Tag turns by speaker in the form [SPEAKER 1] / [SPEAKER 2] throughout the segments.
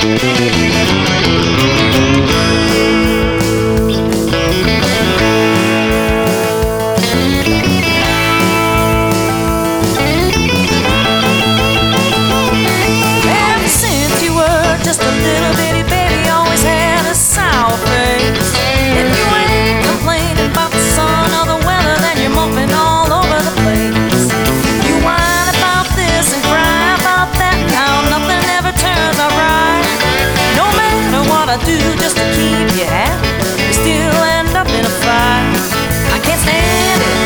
[SPEAKER 1] Do just to keep you happy, you still end up in a fight. I can't stand it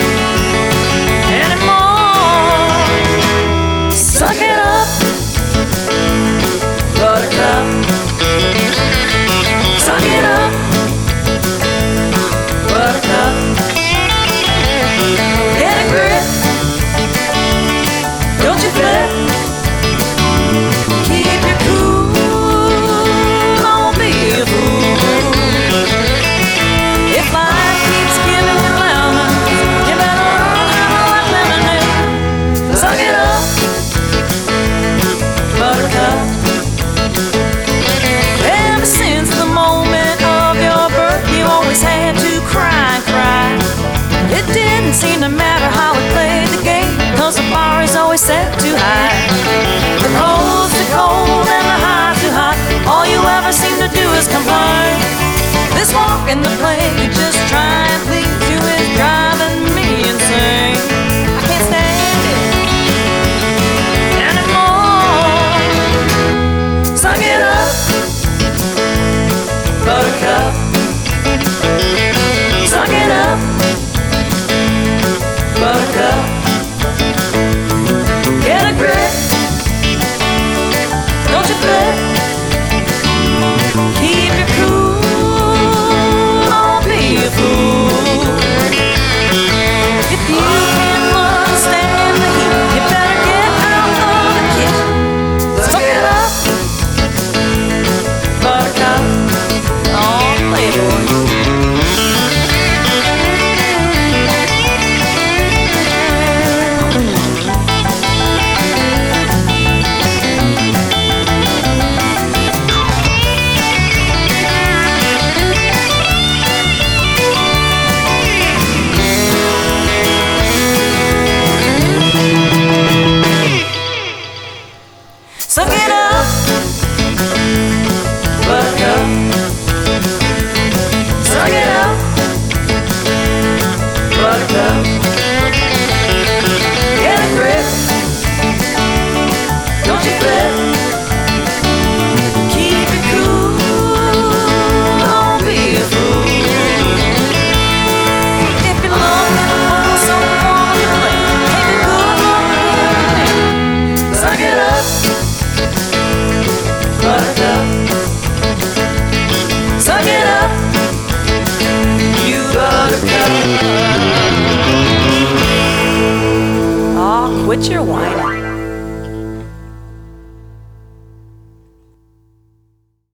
[SPEAKER 1] anymore. Suck it up, buttercup. Suck it up, buttercup. Get a grip, don't you flip. Keep your cool. Ever since the moment of your birth, you always had to cry. It didn't seem to matter how we played the game, 'cause the bar is always set too high. The cold's too cold and the high's too hot. All you ever seem to do is complain. This walk in the play you just try and please you is driving me insane. I can't stand it anymore. Suck it up, buttercup. Suck it up, buttercup. Get a grip, don't you flip. Keep your cool, don't be a fool. If you can't understand the heat, you better get out of the kitchen. Suck it up, buttercup. Oh, playboy. Suck it up, buttercup. Suck it up, buttercup. Get a grip, don't you flip. Keep it cool, don't be a fool. If you're looking for someone to play, take a good look at me. Suck it up, buttercup. Suck it up, you buttercup. Aw, quit your whining.